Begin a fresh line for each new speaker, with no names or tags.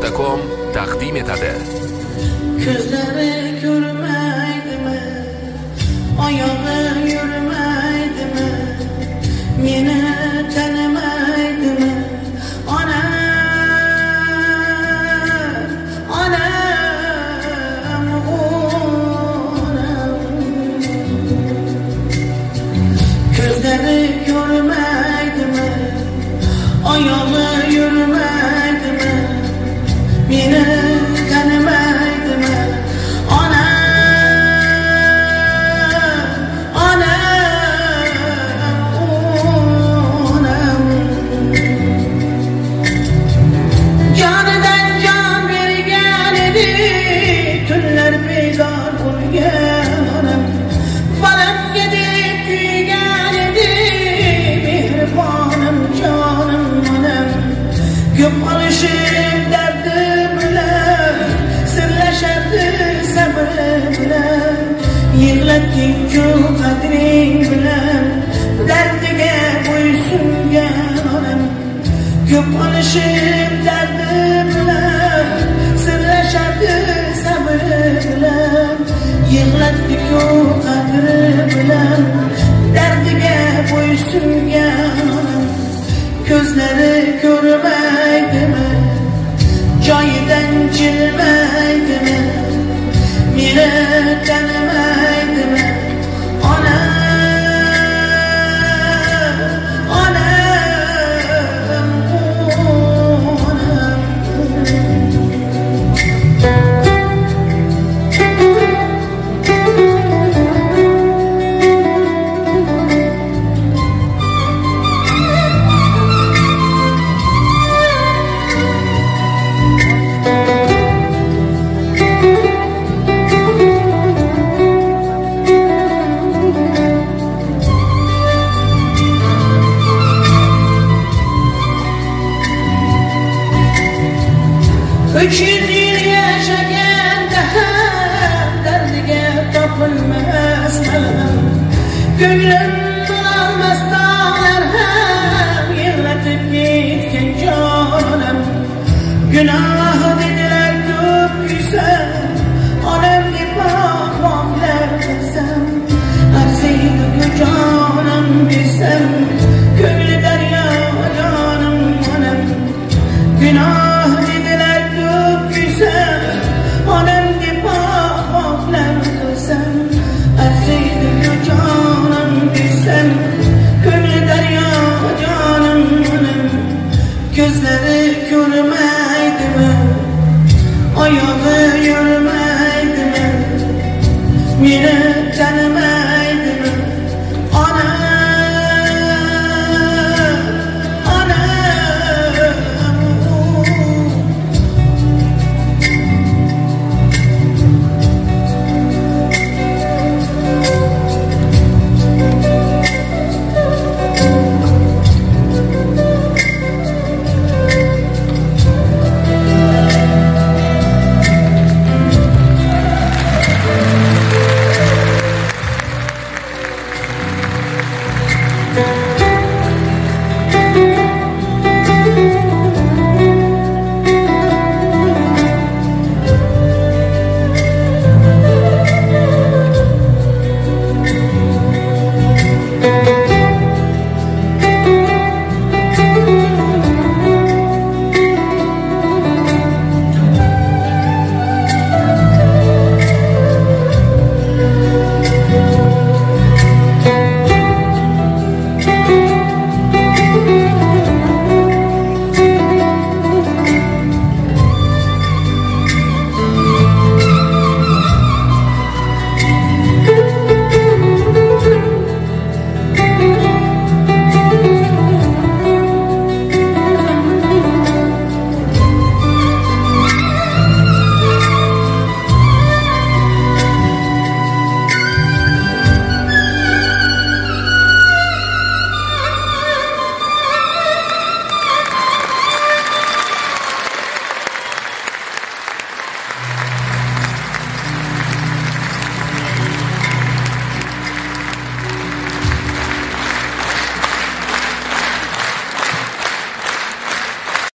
Media.com taqdim etadi.
Ko'zlari ko'rmaydimi, oyog'i yurmaydimi, meni tanimaydimi, onam, ko'zlari ko'rmaydimi, oyog'i yurmaydimi, meni tanimaydimi, onam. Jonidan jon bergan edi, tunlar bezor bo'lgan onam. Balamga deb kuygan edi, mehribonim jonim onam. Ko'p qolishib dardi bilan, sirlashardi sabri bilan, yig'latding-ku qadring bilan, dardiga bo'ysungan onam. Ko'p qolishib dardi bilan, sirlashardi sabri bilan, yig'latding-ku qadri bilan, dardiga bo'ysungan onam. Ko'zlari ko'rmaydimi, joyidan jilmaydimi, meni tanimaydimi, onam, onam. Üç yıl yaşaganda ham dardiga topilmas malham, ko'nglim bo'lolmas dog'lar ham yig'latib ketgan jonim. Gunoh dedilar ko'p kuysam, onam deb voqlar qilsam, arziydi-ku jonim desam,